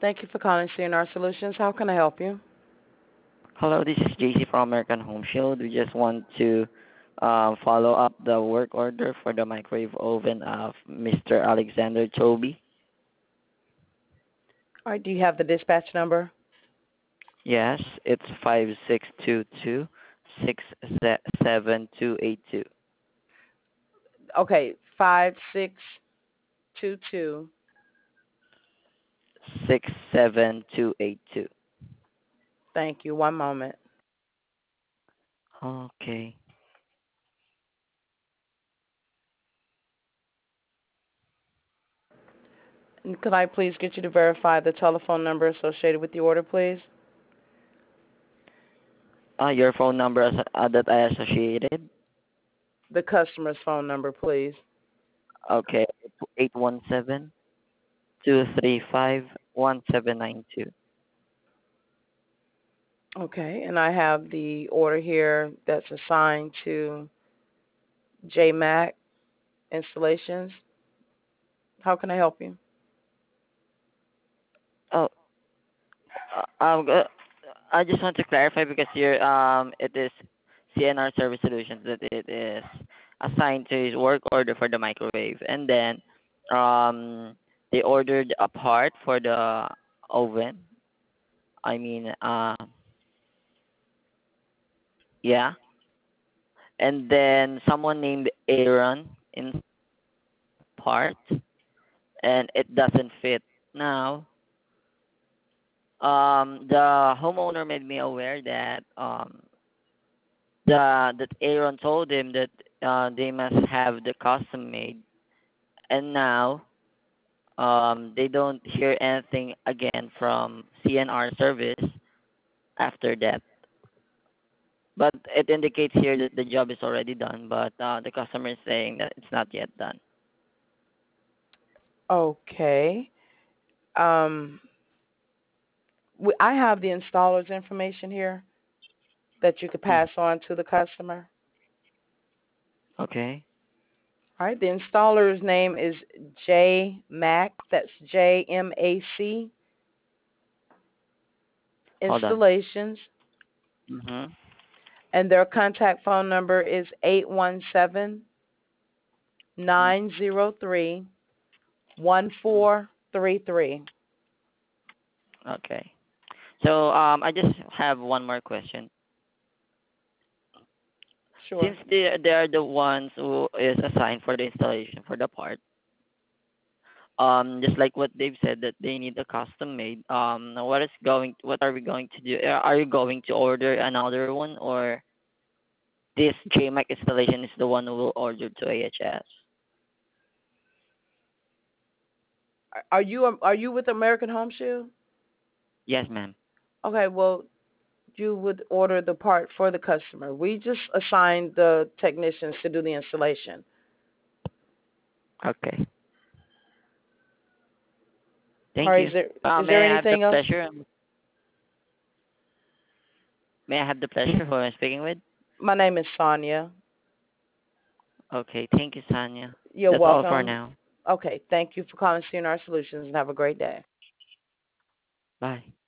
Thank you for calling CNR Solutions. How can I help you? Hello, this is JC from American Home Shield. We just want to follow up the work order for the microwave oven of Mr. Alexander Chobi. All right, do you have the dispatch number? Yes, it's 5622 67282. Okay, 5622. 67282. Thank you. One moment. Okay. And could I please get you to verify the telephone number associated with the order, please? Your phone number that I associated. The customer's phone number, please. Okay, 817-235-1792. Okay, and I have the order here that's assigned to JMac Installations. How can I help you? Oh, I just want to clarify because here it is CNR Service Solutions that it is assigned to his work order for the microwave, and then um they ordered a part for the oven. I mean, yeah, and then someone named Aaron in part, and it doesn't fit. Now, the homeowner made me aware that that Aaron told him that they must have the custom made, and now they don't hear anything again from CNR service after that. But it indicates here that the job is already done, but the customer is saying that it's not yet done. Okay. Um, I have the installer's information here that you could Mm. pass on to the customer. Okay, All right. The installer's name is J Mac. That's JMAC hold on. Installations, Mm-hmm. and their contact phone number is 817-903-1433. Okay. So I just have one more question. Sure. Since they are the ones who is assigned for the installation for the part, just like what they've said that they need a custom made, what are we going to do? Are you going to order another one, or this JMac installation is the one who will order to AHS? Are you with American Home Shield? Yes, ma'am. Okay. Well, you would order the part for the customer. We just assign the technicians to do the installation. Okay. All Thank right. you. Is there May I have the anything else? pleasure? May I have the pleasure who I'm speaking with? My name is Sonia. Okay. Thank you, Sanya. You're That's all for welcome. now. Okay. Thank you for calling CNR Solutions and have a great day. Bye.